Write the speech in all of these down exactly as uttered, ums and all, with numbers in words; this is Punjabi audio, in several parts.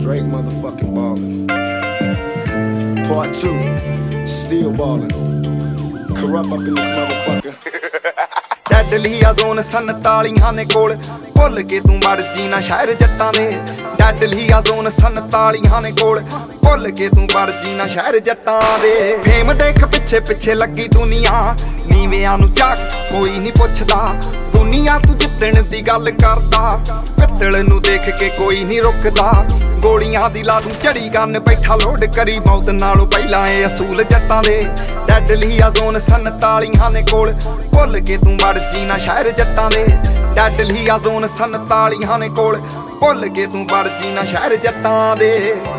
Straight motherfucking ballin'. Part two, still ballin'. Corrupt up in this motherfucker. Deadly ਆ ਜ਼ੋਨ ਸੰਤਾਲੀਆਂ ਨੇ ਕੋਲ ਭੁੱਲ ਕੇ ਤੂੰ ਵੜ ਜੀਣਾ ਸ਼ਹਿਰ ਜੱਟਾਂ ਦੇ ਡੈਡਲੀ ਆ ਜ਼ੋਨ ਸੰਤਾਲੀਆਂ ਨੇ ਕੋਲ ਭੁੱਲ ਕੇ ਤੂੰ ਵੜ ਜੀਣਾ ਸ਼ਹਿਰ ਜੱਟਾਂ ਦੇ ਫੇਮ ਦੇਖ ਪਿੱਛੇ ਪਿੱਛੇ ਲੱਗੀ ਦੁਨੀਆ ਨੀਵਿਆਂ ਨੂੰ ਝਾਕ ਕੋਈ ਨਹੀਂ ਪੁੱਛਦਾ ਦੁਨੀਆ ਤੂੰ ਜਿੱਤਣ ਦੀ ਗੱਲ ਕਰਦਾ ਪਿੱਤਲ ਨੂੰ ਦੇਖ ਕੇ ਕੋਈ ਨਹੀਂ ਰੁਕਦਾ ਗੋਲੀਆਂ ਦੀ ਲਾ ਦੂੰ ਝੜੀ ਗੰਨ ਬੈਠਾ ਲੋਡ ਕਰੀ ਮੌਤ ਨਾਲੋਂ ਪਹਿਲਾਂ ਇਹ ਅਸੂਲ ਜੱਟਾਂ ਦੇ ਡੈਡਲੀ ਆ ਜ਼ੋਨ ਸੰਤਾਲੀਆਂ ਨੇ ਕੋਲ ਭੁੱਲ ਕੇ ਤੂੰ ਵੜ ਜੀਣਾ ਸ਼ਹਿਰ ਜੱਟਾਂ ਦੇ ਡੈਡਲੀ ਆ ਜ਼ੋਨ ਸੰਤਾਲੀਆਂ ਨੇ ਕੋਲ ਭੁੱਲ ਕੇ ਤੂੰ ਵੜ ਜੀਣਾ ਸ਼ਹਿਰ ਜੱਟਾਂ ਦੇ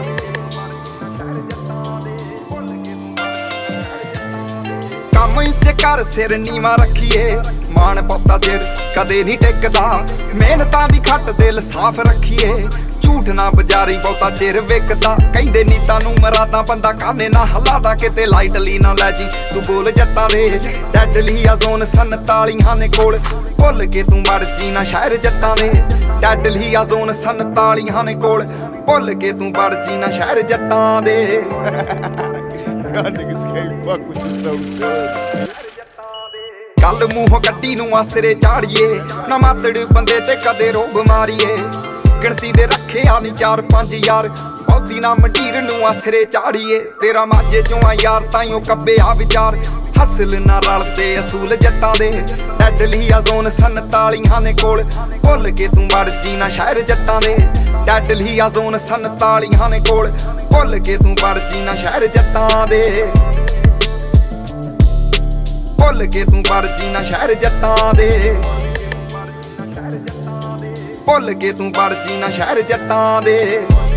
ਕੰਮ ਇੱਥੇ ਕਰ ਸਿਰ ਨੀਵਾਂ ਰੱਖੀਏ ਮਾਣ ਬਹੁਤਾ ਚਿਰ ਕਦੇ ਨਹੀਂ ਟਿਕਦਾ ਮਿਹਨਤਾਂ ਦੀ ਖੱਟ ਦਿਲ ਸਾਫ਼ ਰੱਖੀਏ ਝੂਠ ਨਾ ਬਜ਼ਾਰੀ ਬਹੁਤਾ ਚਿਰ ਵਿਕਦਾ ਕਹਿੰਦੇ ਨੀਤਾਂ ਨੂੰ ਮਰਾਦਾ ਬੰਦਾ ਕਾਨੇ ਨਾ ਹਲਾਦਾ ਕਿਤੇ ਲਾਈਟਲੀ ਨਾ ਲੈ ਜੀ ਤੂੰ ਬੋਲ ਜੱਟਾਂ ਦੇ ਡੈਡਲੀ ਆ ਜ਼ੋਨ ਸੰਤਾਲੀਆਂ ਨੇ ਕੋਲ ਭੁੱਲ ਕੇ ਤੂੰ ਵੜ ਜੀਣਾ ਸ਼ਹਿਰ ਜੱਟਾਂ ਦੇ ਡੈਡਲੀ ਆ ਜ਼ੋਨ ਸੰਤਾਲੀਆਂ ਨੇ ਕੋਲ ਭੁੱਲ ਕੇ ਤੂੰ ਵੜ ਜੀਣਾ ਸ਼ਹਿਰ ਜੱਟਾਂ ਦੇ Y'all niggas can't fuck with you so good. ਗੱਲ ਮੂੰਹੋਂ ਕੱਢੀ ਨੂੰ ਆਸਰੇ ਚਾੜੀਏ ਨਾ ਮਾਤੜ ਬੰਦੇ ਤੇ ਕਦੇ ਰੋਬ ਮਾਰੀਏ ਗਿਣਤੀ ਦੇ ਰੱਖਿਆ ਨਹੀਂ ਚਾਰ ਪੰਜ ਯਾਰ ਬਹੁਤੀ ਨਾ ਮੰਡੀਰ ਨੂੰ ਆਸਰੇ ਚਾੜੀਏ ਤੇਰਾ ਮਾਝੇ ਚੋਂ ਆ ਯਾਰ ਤਾਈਓ ਕੱਬੇ ਆ ਵਿਚਾਰ ਹਸਲ ਨਾ ਰਲਦੇ ਅਸੂਲ ਜੱਟਾਂ ਦੇ ਡੈਡਲੀ ਆ ਜ਼ੋਨ ਸੰਤਾਲੀਆਂ ਨੇ ਕੋਲ ਭੁੱਲ ਕੇ ਤੂੰ ਵੜ ਜੀਣਾ ਸ਼ਹਿਰ ਜੱਟਾਂ ਦੇ ਡੈਡਲੀ ਆ ਜ਼ੋਨ ਸੰਤਾਲੀਆਂ ਨੇ ਕੋਲ ਭੁੱਲ ਕੇ ਤੂੰ ਵੜ ਜੀਣਾ ਸ਼ਹਿਰ ਜੱਟਾਂ ਦੇ ਭੁੱਲ ਕੇ ਤੂੰ ਵੜ ਜੀਣਾ ਸ਼ਹਿਰ ਜੱਟਾਂ ਦੇ ਭੁੱਲ ਕੇ ਤੂੰ ਵੜ ਜੀਣਾ ਸ਼ਹਿਰ ਜੱਟਾਂ ਦੇ